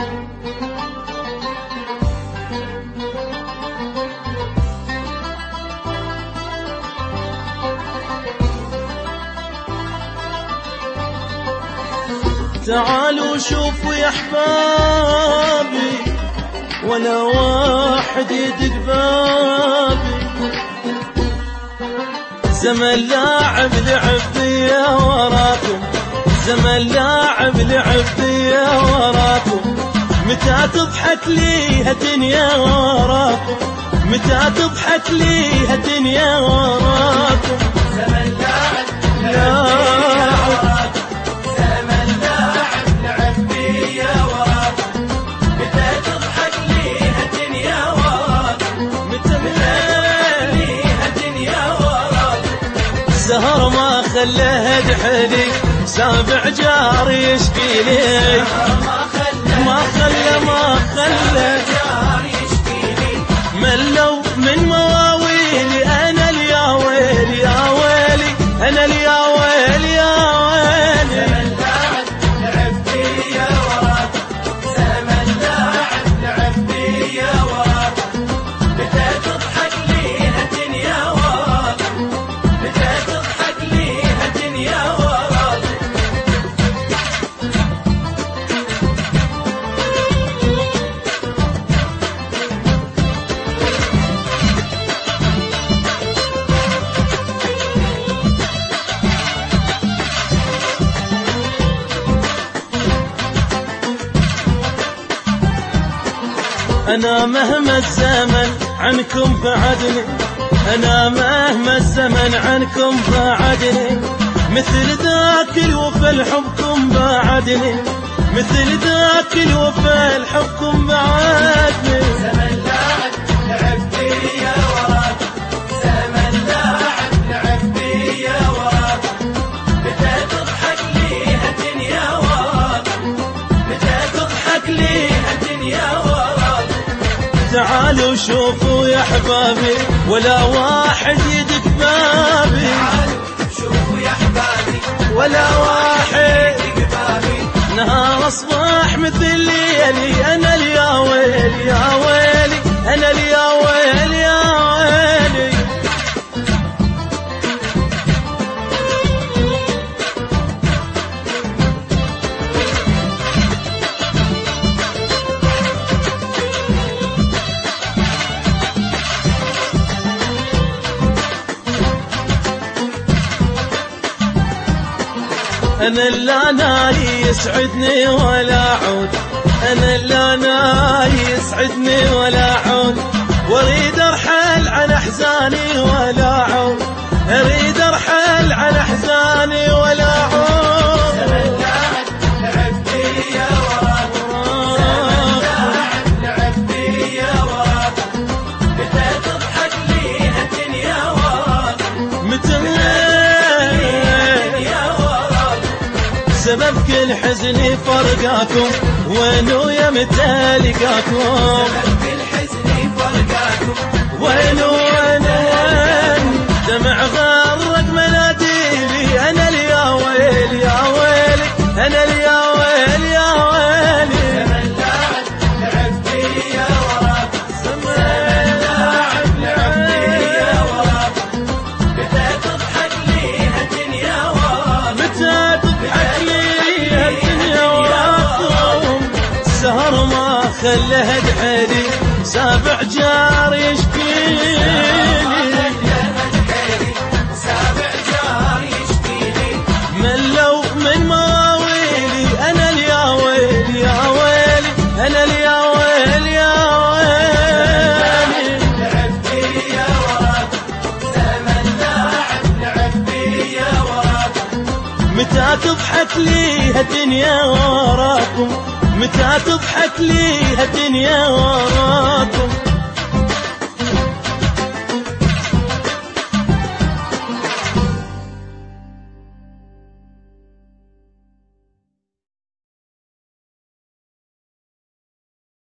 تعالوا شوفوا يا احبابي ولا واحد يدق بابي، زمن لاعب لعب بيا وراكم، زمن لاعب لعب بيا وراكم، متى تضحك لي هالدنيا وراكم، متى تضحك لي هالدنيا وراكم، زمن لاعب لعب وراكم، زمن لاعب لعب بيا وراكم، متى تضحك لي هالدنيا وراكم، متى تضحك لي هالدنيا وراكم. السهر ما خلاه دحلي، سابع جار يشكي لي، ما خلى جار يشكي لي، ملوا من مواويلي، انا اليا ويلي يا ويلي، انا اليا ويلي يا ويلي. زمن لاعب لعب بيا وراكم، زمن لاعب لعب بيا وراكم، متى تضحك لي هالدنيا وراكم، متى تضحك لي هالدنيا وراكم. أنا مهما الزمن عنكم بعدني، أنا مهما الزمن عنكم بعدني، مثل ذاك الوفا لحبكم بعدني، مثل ذاك الوفا لحبكم بعدني. زمن لاعب لعب بيا وراكم، زمن لاعب لعب بيا وراكم، متى تضحك لي هالدنيا وراكم، متى تضحك لي هالدنيا وراكم. تعالوا شوفوا يا احبابي ولا واحد يدق بابي، تعالوا شوفوا يا احبابي ولا واحد يدق بابي، نهار اصبح مثل ليلي، انا اليا ويلي يا ويلي، انا اليا ويلي يا ويلي. أنا اللي أنا يسعدني ولا عود، أنا اللي أنا يسعدني ولا عود، وأريد أرحل عن أحزاني ولا عود، أريد أرحل عن أحزاني ولا عود. زمن لاعب لعب بيا وراكم، زمن لاعب لعب بيا وراكم، متى تضحك لي هالدنيا وراكم، متى سبب كل حزني فرقاكم، وينو يا متى لقاكم، سبب كل حزني فرقاكم، وينو وين دمع غرق مناديلي، انا اليا ويلي يا ويلي، انا اليا ويلي يا ويلي. زمن لاعب لعب بيا وراكم، زمن لاعب لعب بيا وراكم، متى تضحك لي هالدنيا وراكم، متى تضحك لي هالدنيا وراكم، السهر ما خله دحلي، سابع جار يشكيلي، سابع جار يشكيلي، ملوا من مواويلي، انا اليا ويلي يا ويلي، انا اليا ويلي يا ويلي. لعب بيا وراكم، زمن لاعب لعب بيا وراكم، متى تضحك لي هالدنيا وراكم، متى تضحك لي هالدنيا وراكم.